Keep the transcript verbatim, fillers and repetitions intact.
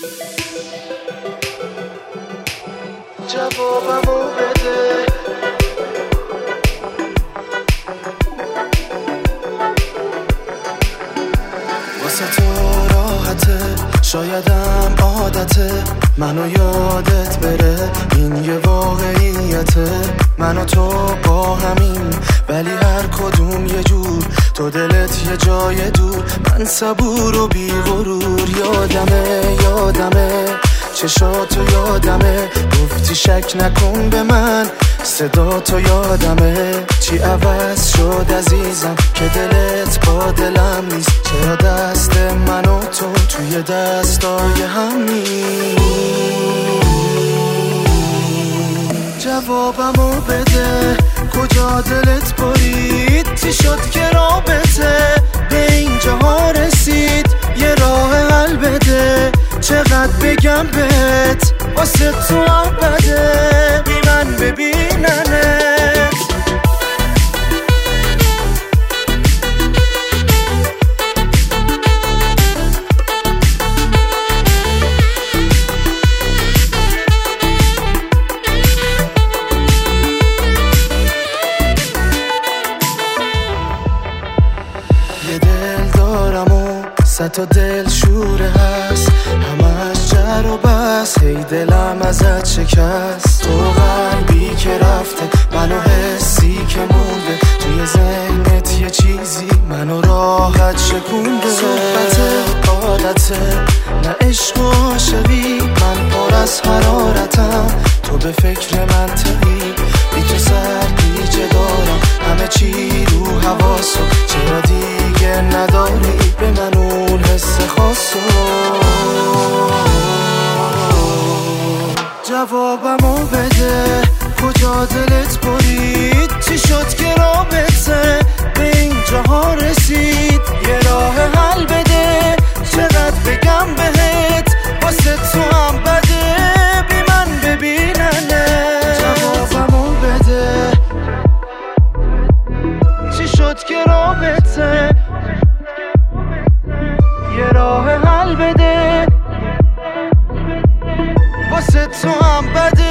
جوابمو بده. واسه تو راحته، شایدم عادته منو یادت بره، این یه واقعیته. من و تو با همین ولی هر کدوم یه جور، تو دلت یه جای دور، من صبور و بی غرور. یادمه یادمه چشاتو یادمه، گفتی شک نکن به من، صدا تو یادمه. چی عوض شد عزیزم که دلت با دلم نیست؟ چرا دست من و تو توی دستای هم نیست؟ جوابمو بده، کجا دلت برید؟ چی شد که رابطه به اینجاها رسید؟ یه راه حل بده، چقدر بگم بهت واسه تو هم بده، بی من ببیننت. یه دل دارم و صد تا دل شوره هست، همش جر و بس، هی دلم ازت شکست. تو قلبی که رفته، منو حسی که مونده، توی ذهنت یه چیزی منو راحت شکونده. صحبت عادته نه عشق و عاشقی، من پر از حرارتم، تو به فکر منطقی. بی تو سرگیجه دارم، همه چی رو حواسو، چرا دیگه نداری به من اون حس خاصو؟ جوابمو بده، کجا دلت برید؟ چی شد که رابطه به اینجاها رسید؟ یه راه حل بده، چقدر بگم بهت واسه تو هم بده، بی من ببیننه. جوابمو بده، چی شد که رابطه؟ یه راه حل بده واسه تو هم بده.